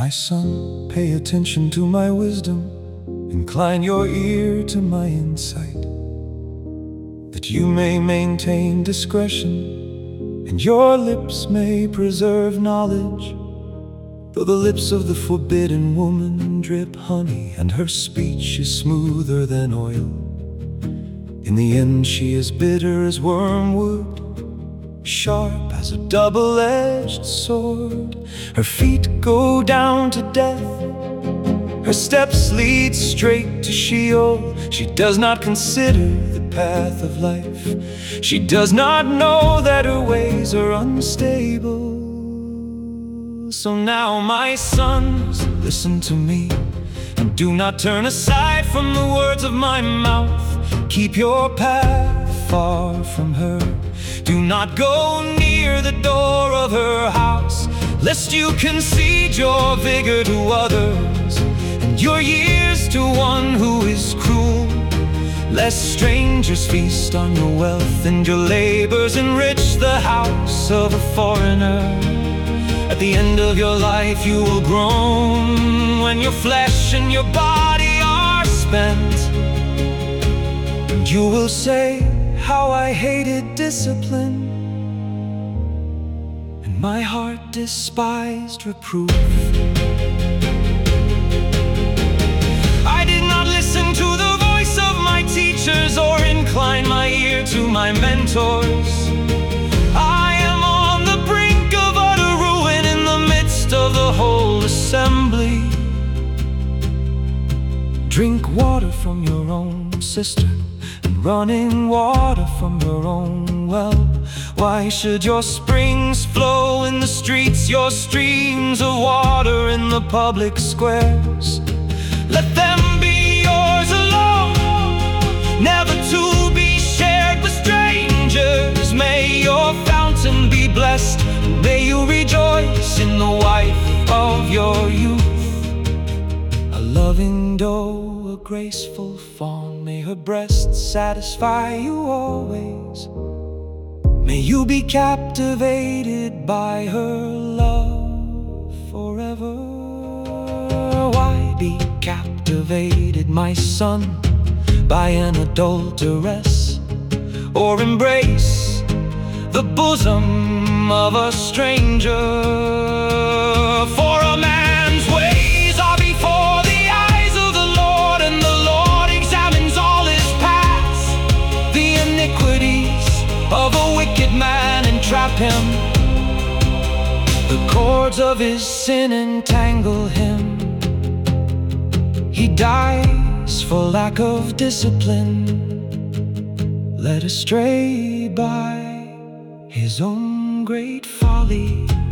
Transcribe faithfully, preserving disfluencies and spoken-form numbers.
My son, pay attention to my wisdom, incline your ear to my insight, that you may maintain discretion, and your lips may preserve knowledge. Though the lips of the forbidden woman drip honey, and her speech is smoother than oil, in the end she is bitter as wormwood, sharp as a double-edged sword. Her feet go down to death, her steps lead straight to Sheol. She does not consider the path of life. She does not know that her ways are unstable. So now, my sons, listen to me, and do not turn aside from the words of my mouth. Keep your path far from her. Do not go near the door of her house, lest you concede your vigor to others, and your years to one who is cruel. Lest strangers feast on your wealth, and your labors enrich the house of a foreigner. At the end of your life you will groan, when your flesh and your body are spent, and you will say, how I hated discipline, and my heart despised reproof. I did not listen to the voice of my teachers, or incline my ear to my mentors. I am on the brink of utter ruin, in the midst of the whole assembly. Drink water from your own cistern, running water from your own well. Why should your springs flow in the streets, your streams of water in the public squares? Let them be yours alone, never to be shared with strangers. May your fountain be blessed, and may you rejoice in the wife of your youth. A loving doe, a graceful fawn, may her breasts satisfy you always. May you be captivated by her love forever. Why be captivated, my son, by an adulteress, or embrace the bosom of a stranger? For a man's ways are before the eyes of the Lord, and the Lord examines all his paths. The iniquities of a wicked man entrap him, the cords of his sin entangle him. He dies for lack of discipline, led astray by his own great folly.